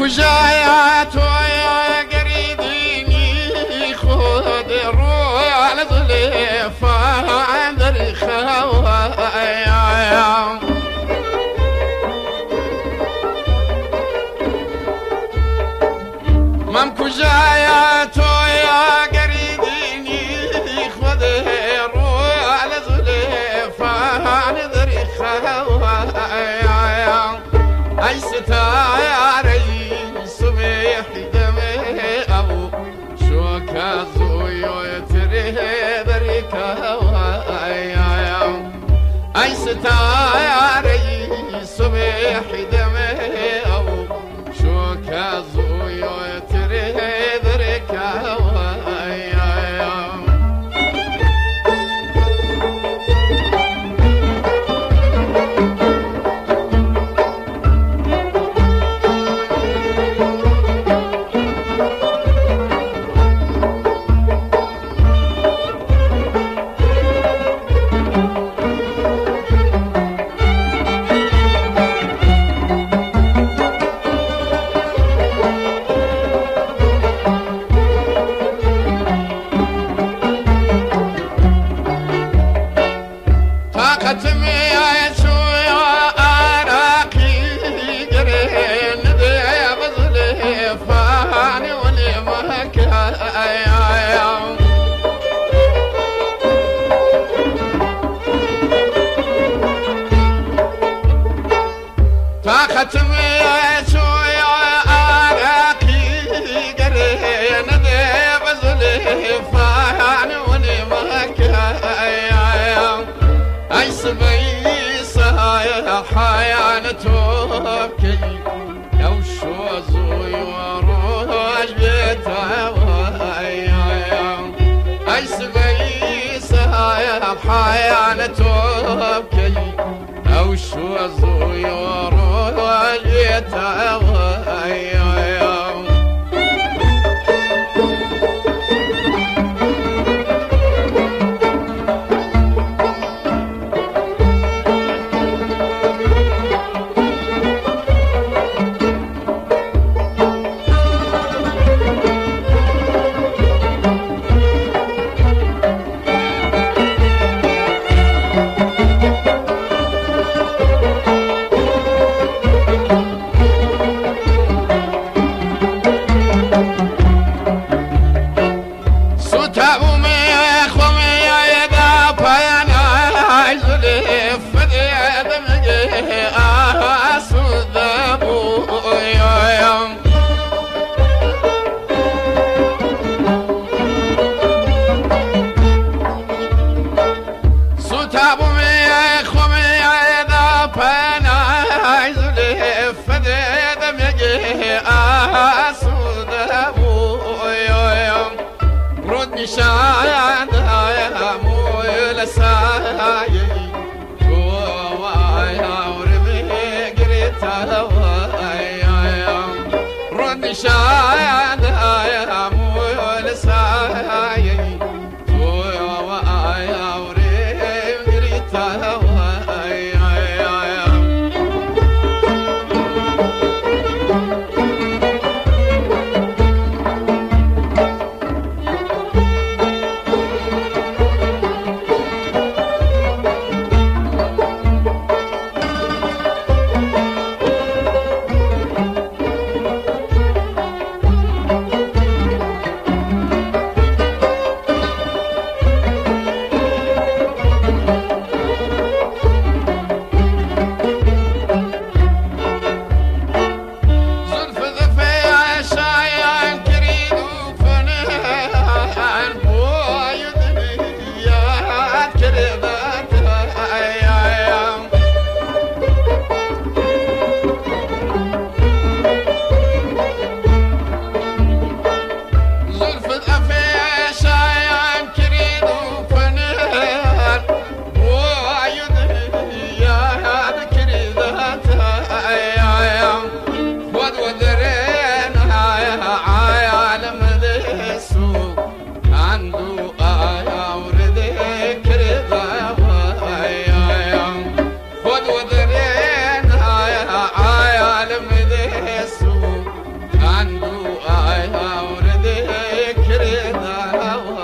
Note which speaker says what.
Speaker 1: کجایت و گریدینی خود رو لطلفان در خواهیم من کجایت و گریدینی خود رو لطلفان در خواهیم ای ستاره صبح دمه ابو شوك زويو تري بركة اي ستاري صبح دمه ابو شوك زويو تري بركة توكي لو شو زيوروج بتاويا اي سبيسها يا حيانا توكي لو شو زيوروج بتاويا شاهد يا موي لساي ويا وربي قريت رد شاهد